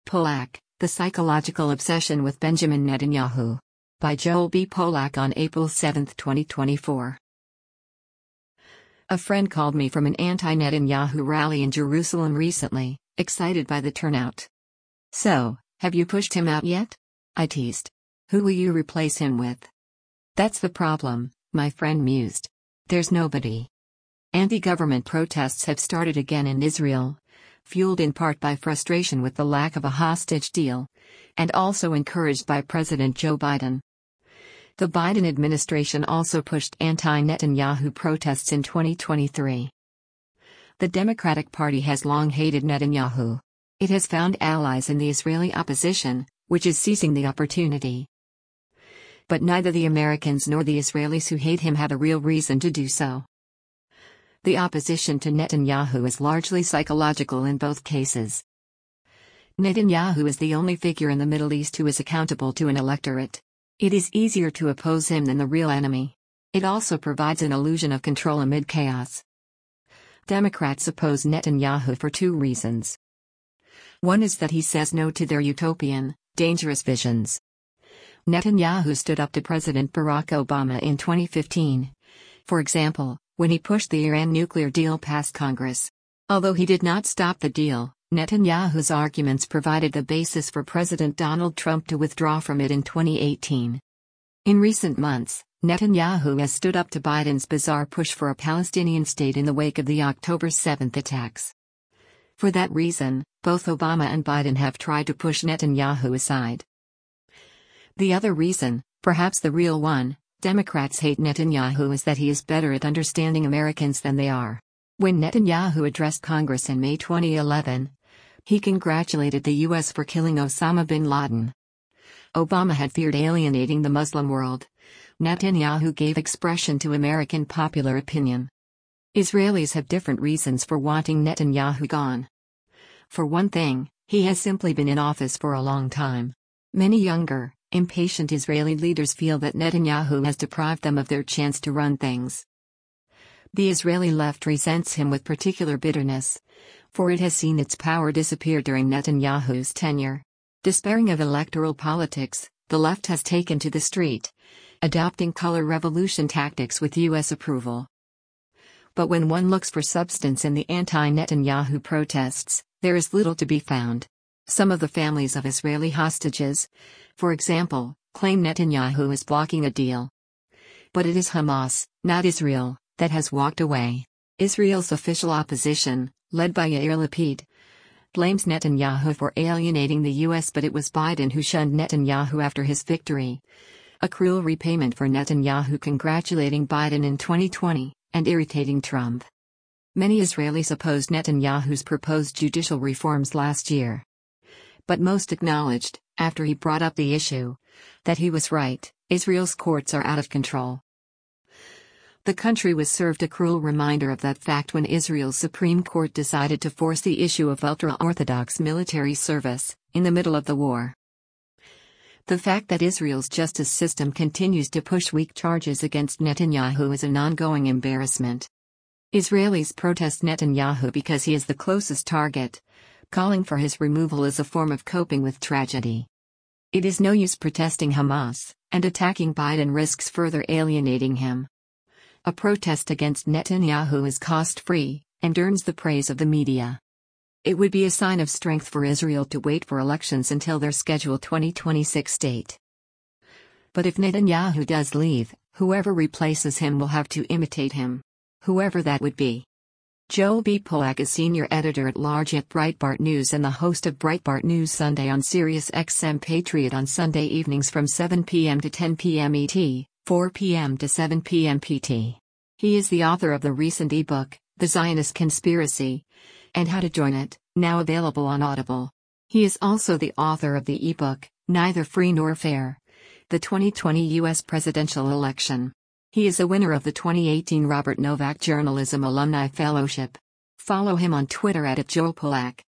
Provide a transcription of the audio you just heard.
Polak, The Psychological Obsession with Benjamin Netanyahu. By Joel B. Polak on April 7, 2024. A friend called me from an anti-Netanyahu rally in Jerusalem recently, excited by the turnout. "So, have you pushed him out yet?" I teased. "Who will you replace him with?" "That's the problem," my friend mused. "There's nobody." Anti-government protests have started again in Israel, fueled in part by frustration with the lack of a hostage deal, and also encouraged by President Joe Biden. The Biden administration also pushed anti-Netanyahu protests in 2023. The Democratic Party has long hated Netanyahu. It has found allies in the Israeli opposition, which is seizing the opportunity. But neither the Americans nor the Israelis who hate him have a real reason to do so. The opposition to Netanyahu is largely psychological in both cases. Netanyahu is the only figure in the Middle East who is accountable to an electorate. It is easier to oppose him than the real enemy. It also provides an illusion of control amid chaos. Democrats oppose Netanyahu for two reasons. One is that he says no to their utopian, dangerous visions. Netanyahu stood up to President Barack Obama in 2015. For example, when he pushed the Iran nuclear deal past Congress. Although he did not stop the deal, Netanyahu's arguments provided the basis for President Donald Trump to withdraw from it in 2018. In recent months, Netanyahu has stood up to Biden's bizarre push for a Palestinian state in the wake of the October 7 attacks. For that reason, both Obama and Biden have tried to push Netanyahu aside. The other reason, perhaps the real one, Democrats hate Netanyahu is that he is better at understanding Americans than they are. When Netanyahu addressed Congress in May 2011, he congratulated the U.S. for killing Osama bin Laden. Obama had feared alienating the Muslim world. Netanyahu gave expression to American popular opinion. Israelis have different reasons for wanting Netanyahu gone. For one thing, he has simply been in office for a long time. Many younger, impatient Israeli leaders feel that Netanyahu has deprived them of their chance to run things. The Israeli left resents him with particular bitterness, for it has seen its power disappear during Netanyahu's tenure. Despairing of electoral politics, the left has taken to the street, adopting color revolution tactics with U.S. approval. But when one looks for substance in the anti-Netanyahu protests, there is little to be found. Some of the families of Israeli hostages, for example, claim Netanyahu is blocking a deal. But it is Hamas, not Israel, that has walked away. Israel's official opposition, led by Yair Lapid, blames Netanyahu for alienating the U.S., but it was Biden who shunned Netanyahu after his victory. A cruel repayment for Netanyahu congratulating Biden in 2020, and irritating Trump. Many Israelis opposed Netanyahu's proposed judicial reforms last year. But most acknowledged, after he brought up the issue, that he was right. Israel's courts are out of control. The country was served a cruel reminder of that fact when Israel's Supreme Court decided to force the issue of ultra-Orthodox military service, in the middle of the war. The fact that Israel's justice system continues to push weak charges against Netanyahu is an ongoing embarrassment. Israelis protest Netanyahu because he is the closest target, calling for his removal as a form of coping with tragedy. It is no use protesting Hamas, and attacking Biden risks further alienating him. A protest against Netanyahu is cost-free, and earns the praise of the media. It would be a sign of strength for Israel to wait for elections until their scheduled 2026 date. But if Netanyahu does leave, whoever replaces him will have to imitate him. Whoever that would be. Joel B. Polak is senior editor-at-large at Breitbart News and the host of Breitbart News Sunday on Sirius XM Patriot on Sunday evenings from 7 p.m. to 10 p.m. ET, 4 p.m. to 7 p.m. PT. He is the author of the recent ebook, The Zionist Conspiracy, and How to Join It, now available on Audible. He is also the author of the ebook, Neither Free Nor Fair: The 2020 U.S. Presidential Election. He is a winner of the 2018 Robert Novak Journalism Alumni Fellowship. Follow him on Twitter @JoelPolak.